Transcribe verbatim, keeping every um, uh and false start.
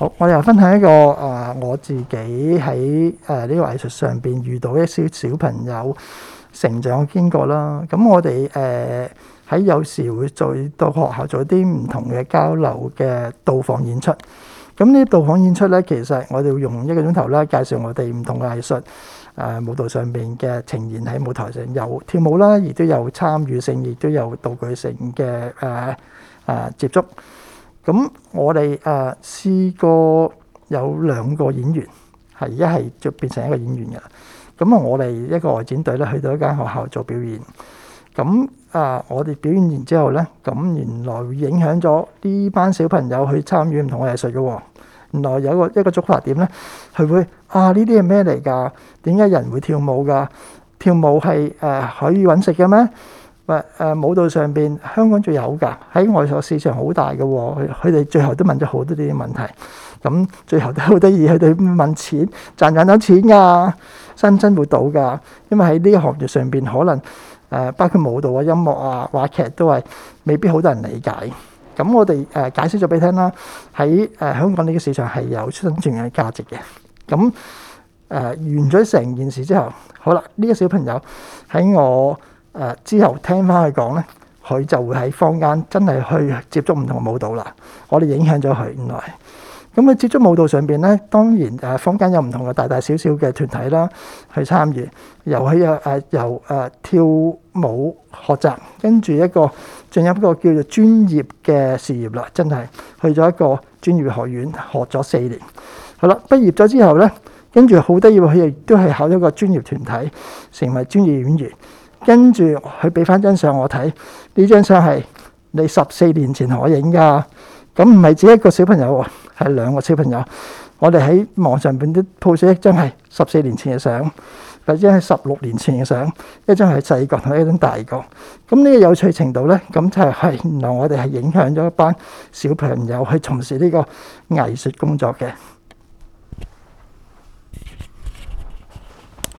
好，我又分享一個誒、呃、我自己喺誒呢個藝術上邊遇到一些小朋友成長嘅經過啦。咁我哋誒喺有時會做到學校做啲唔同嘅交流嘅到訪演出。咁呢啲到訪演出咧，其實我哋會用一個鐘頭啦，介紹我哋唔同嘅藝術誒、呃、舞蹈上邊嘅呈現喺舞台上，有跳舞啦，亦都有參與性，亦都有道具性嘅誒誒接觸。咁我哋誒、呃、試過有兩個演員係一係就變成一個演員嘅啦。咁啊，我哋一個外展隊咧去到一間學校做表演。咁啊、呃，我哋表演完之後咧，咁原來會影響咗呢班小朋友去參與唔同嘅藝術嘅喎。原來有一個一個觸發點咧，佢會啊，呢啲係咩嚟㗎？點解人會跳舞㗎？跳舞係誒、呃、可以揾食嘅咩？誒誒舞蹈上邊香港仲有㗎，喺外國市場好大嘅喎。佢佢哋最後都問咗好多呢啲問題，咁最後都好得意，佢哋問錢賺唔賺到錢㗎？生唔生活到㗎？因為喺呢個行業上邊，可能誒、呃、包括舞蹈啊、音樂啊、話劇都係未必好多人理解。咁我哋誒、呃、解釋咗俾你聽啦，喺誒、呃、香港呢個市場係有生存嘅價值嘅。咁誒、呃、完咗成件事之後，好啦，呢、這個小朋友喺我。誒、呃、之後聽翻佢講咧，佢就會喺坊間真係去接觸唔同嘅舞蹈啦。我哋影響咗佢，原來咁佢接觸舞蹈上邊咧，當然誒坊間有唔同嘅大大小小嘅團體啦，去參與，由佢誒誒由誒跳舞學習，跟住一個進入一個叫做專業嘅事業啦，真係去咗一個專業學院學咗四年。好啦，畢業咗之後咧，跟住好得意，佢亦都係考咗個專業團體，成為專業演員。跟住佢俾翻張相我睇，呢張相係你十四年前我影㗎，咁唔係只一個小朋友喎，係兩個小朋友。我哋喺網上邊都 po 咗一張係十四年前嘅相，或者係十六年前嘅相，一張係細個同一張大個。咁呢個有趣程度咧，咁就係原來我哋係影響咗一班小朋友去從事呢個藝術工作嘅。